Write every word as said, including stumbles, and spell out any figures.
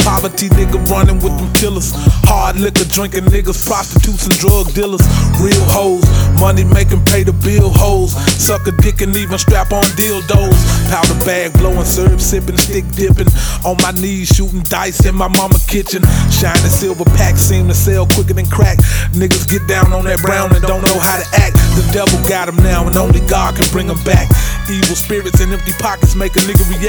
Poverty nigga running with them killers. Hard liquor drinking niggas, prostitutes and drug dealers. Real hoes, money making pay the bill hoes. Suck a dick and even strap on dildos. Powder bag blowing, serve sipping, stick dipping. On my knees shooting dice in my mama kitchen. Shining silver packs seem to sell quicker than crack. Niggas get down on that brown and don't know how to act. The devil got them now and only God can bring them back. Evil spirits and empty pockets make a nigga react.